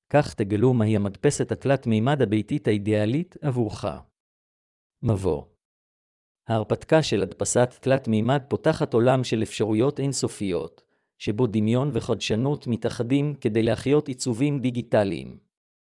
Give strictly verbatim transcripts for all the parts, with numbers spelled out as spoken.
כך תגלו מהי המדפסת התלת מימד הביתית האידיאלית עבורך. מבוא. ההרפתקה של הדפסת תלת מימד פותחת עולם של אפשרויות אינסופיות, שבו דמיון וחדשנות מתאחדים כדי להחיות עיצובים דיגיטליים.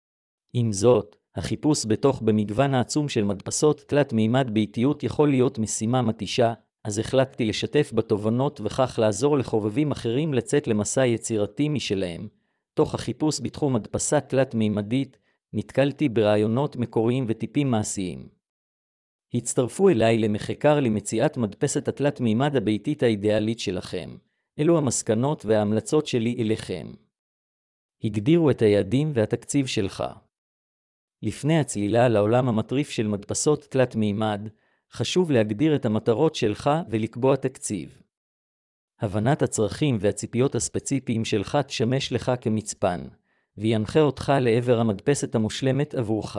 עם זאת, החיפוש בתוך במגוון העצום של מדפסות תלת מימד ביתיות יכול להיות משימה מתישה, אז החלטתי לשתף בתובנות וכך לעזור לחובבים אחרים לצאת למסע יצירתי משלהם. תוך החיפוש בתחום הדפסה תלת מימדית, נתקלתי ברעיונות מקוריים וטיפים מעשיים. הצטרפו אליי למחקר למציאת מדפסת התלת מימד הביתית האידיאלית שלכם. אלו המסקנות וההמלצות שלי אליכם. הגדירו את היעדים והתקציב שלך. לפני הצלילה לעולם המטריף של מדפסות תלת מימד, חשוב להגדיר את המטרות שלך ולקבוע תקציב. הבנת הצרכים והציפיות הספציפיים שלך תשמש לך כמצפן, וינחה אותך לעבר המדפסת המושלמת עבורך.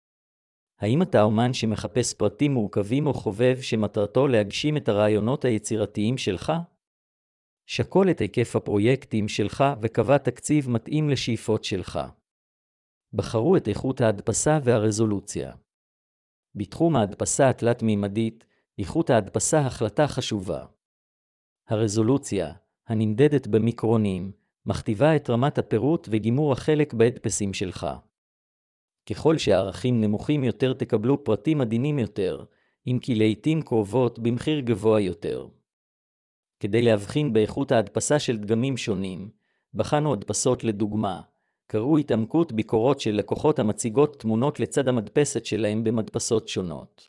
האם אתה אומן שמחפש פרטים מורכבים או חובב שמטרתו להגשים את הרעיונות היצירתיים שלך? שקול את היקף הפרויקטים שלך וקבע תקציב מתאים לשאיפות שלך. בחרו את איכות ההדפסה והרזולוציה. בתחום ההדפסה התלת-מימדית, איכות ההדפסה החלטה חשובה. הרזולוציה, הנמדדת במיקרונים, מכתיבה את רמת הפירוט וגימור החלק בהדפסים שלך. ככל שהערכים נמוכים יותר תקבלו פרטים עדינים יותר, אם כי לעתים קרובות במחיר גבוה יותר. כדי להבחין באיכות ההדפסה של דגמים שונים, בחנו הדפסות לדוגמה, קראו התעמקות ביקורות של לקוחות המציגות תמונות לצד המדפסת שלהם במדפסות שונות.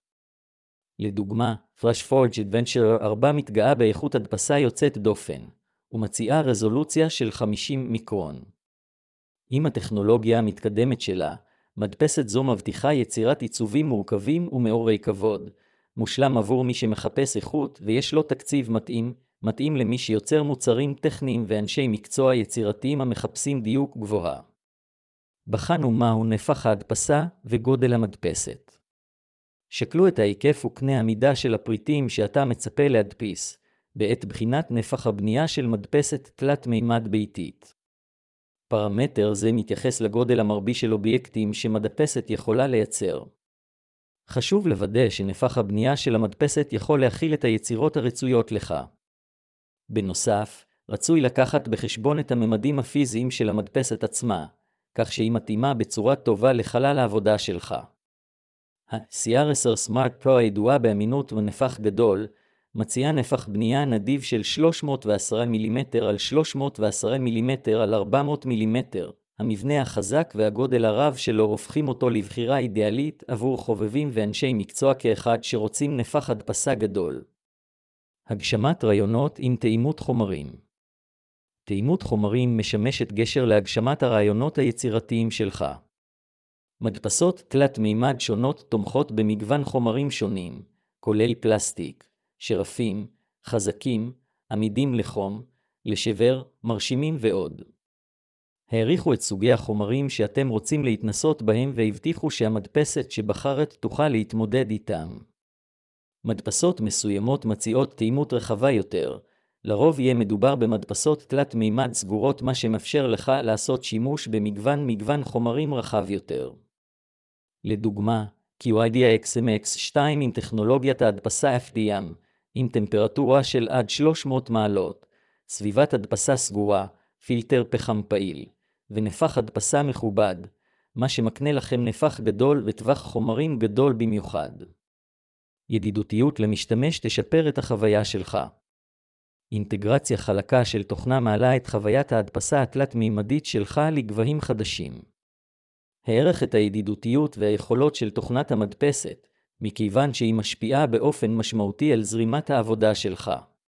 לדוגמה, FreshForge Adventure ארבע מתגאה באיכות הדפסה יוצאת דופן, ומציעה רזולוציה של חמישים מיקרון. עם הטכנולוגיה המתקדמת שלה, מדפסת זו מבטיחה יצירת עיצובים מורכבים ומאורי כבוד, מושלם עבור מי שמחפש איכות ויש לו תקציב מתאים, מתאים למי שיוצר מוצרים טכניים ואנשי מקצוע יצירתיים המחפשים דיוק גבוהה. בחנו מהו נפח ההדפסה וגודל המדפסת. שקלו את ההיקף וקנה המידה של הפריטים שאתה מצפה להדפיס, בעת בחינת נפח הבנייה של מדפסת תלת מימד ביתית. פרמטר זה מתייחס לגודל המרבי של אובייקטים שמדפסת יכולה לייצר. חשוב לוודא שנפח הבנייה של המדפסת יכול להכיל את היצירות הרצויות לך. בנוסף, רצוי לקחת בחשבון את הממדים הפיזיים של המדפסת עצמה, כך שהיא מתאימה בצורה טובה לחלל העבודה שלך. ה-סי אר עשר Smart Pro הידועה באמינות ונפח גדול, מציעה נפח בנייה נדיב של שלוש מאות ועשרה מילימטר על שלוש מאות ועשרה מילימטר על ארבע מאות מילימטר. המבנה החזק והגודל הרב שלו הופכים אותו לבחירה אידיאלית עבור חובבים ואנשי מקצוע כאחד שרוצים נפח הדפסה גדול. הגשמת רעיונות עם תאימות חומרים. תאימות חומרים משמשת גשר להגשמת הרעיונות היצירתיים שלך. מדפסות תלת מימד שונות תומכות במגוון חומרים שונים, כולל פלסטיק, שרפים, חזקים, עמידים לחום, לשבר, מרשימים ועוד. העריכו את סוגי החומרים שאתם רוצים להתנסות בהם והבטיחו שהמדפסת שבחרת תוכל להתמודד איתם. מדפסות מסוימות מציעות תאימות רחבה יותר, לרוב יהיה מדובר במדפסות תלת מימד סגורות מה שמאפשר לך לעשות שימוש במגוון מגוון חומרים רחב יותר. לדוגמה, קיו איי די אקס אם אקס שתיים עם טכנולוגיית ההדפסה אף די אם, עם טמפרטורה של עד שלוש מאות מעלות, סביבת הדפסה סגורה, פילטר פחם פעיל, ונפח הדפסה מכובד, מה שמקנה לכם נפח גדול וטווח חומרים גדול במיוחד. ידידותיות למשתמש תשפר את החוויה שלך. אינטגרציה חלקה של תוכנה מעלה את חוויית ההדפסה התלת-מימדית שלך לגבהים חדשים. הערך את הידידותיות והיכולות של תוכנת המדפסת, מכיוון שהיא משפיעה באופן משמעותי על זרימת העבודה שלך.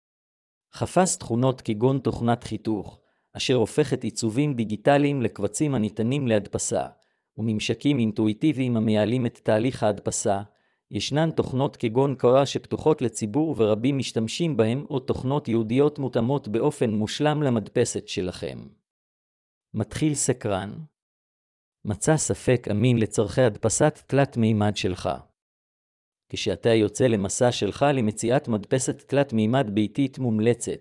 חפש תכונות כגון תוכנת חיתוך, אשר הופכת עיצובים דיגיטליים לקבצים הניתנים להדפסה, וממשקים אינטואיטיביים המייעלים את תהליך ההדפסה. ישנן תוכנות כגון קרה שפתוחות לציבור ורבים משתמשים בהם, או תוכנות ייעודיות מותאמות באופן מושלם למדפסת שלכם. מתחיל סקרן. מצא ספק אמין לצורכי הדפסת תלת מימד שלך. כשאתה יוצא למסע שלך למציאת מדפסת תלת מימד ביתית מומלצת,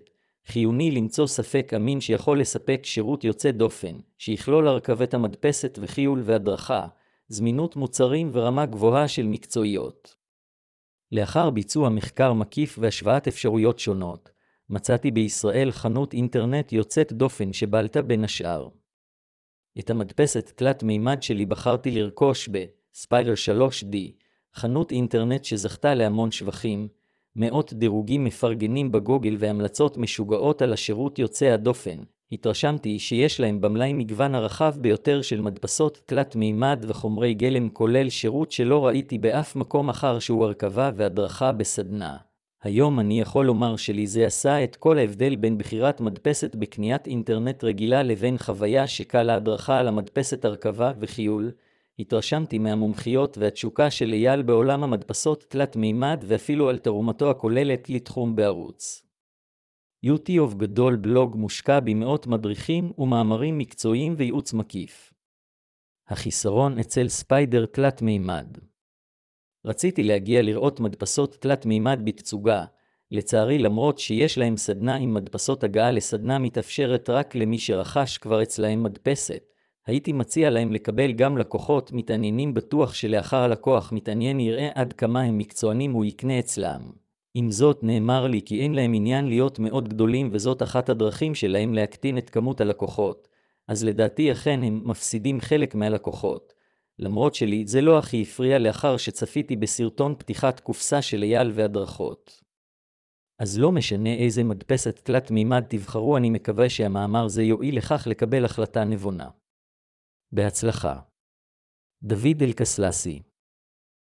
חיוני למצוא ספק אמין שיכול לספק שירות יוצא דופן, שיכלול הרכבת המדפסת וחיול והדרכה, זמינות מוצרים ורמה גבוהה של מקצועיות. לאחר ביצוע מחקר מקיף והשוואת אפשרויות שונות, מצאתי בישראל חנות אינטרנט יוצאת דופן שבלטה בין השאר. את המדפסת תלת מימד שלי בחרתי לרכוש ב-Spyder שלוש די, חנות אינטרנט שזכתה להמון שבחים, מאות דירוגים מפרגנים בגוגל והמלצות משוגעות על השירות יוצא הדופן. התרשמתי שיש להם במלאי מגוון הרחב ביותר של מדפסות תלת מימד וחומרי גלם, כולל שירות שלא ראיתי באף מקום אחר שהוא הרכבה והדרכה בסדנה. היום אני יכול לומר שלי זה עשה את כל ההבדל בין בחירת מדפסת בקניית אינטרנט רגילה לבין חוויה שקלה הדרכה על המדפסת הרכבה וחיול. התרשמתי מהמומחיות והתשוקה של אייל בעולם המדפסות תלת מימד ואפילו על תרומתו הכוללת לתחום בערוץ יוטיוב גדול. בלוג מושקע במאות מדריכים ומאמרים מקצועיים וייעוץ מקיף. החיסרון אצל ספיידר תלת מימד. רציתי להגיע לראות מדפסות תלת מימד בתצוגה, לצערי למרות שיש להם סדנה עם מדפסות, הגעה לסדנה מתאפשרת רק למי שרכש כבר אצלהם מדפסת. הייתי מציע להם לקבל גם לקוחות מתעניינים, בטוח שלאחר הלקוח מתעניין יראה עד כמה הם מקצוענים הוא יקנה אצלם. עם זאת נאמר לי כי אין להם עניין להיות מאוד גדולים וזאת אחת הדרכים שלהם להקטין את כמות הלקוחות, אז לדעתי אכן הם מפסידים חלק מהלקוחות. למרות שלי זה לא הכי הפריע לאחר שצפיתי בסרטון פתיחת קופסה של אייל והדרכות. אז לא משנה איזה מדפסת תלת מימד תבחרו, אני מקווה שהמאמר זה יועיל לכך לקבל החלטה נבונה. בהצלחה. דוד אלקסלסי.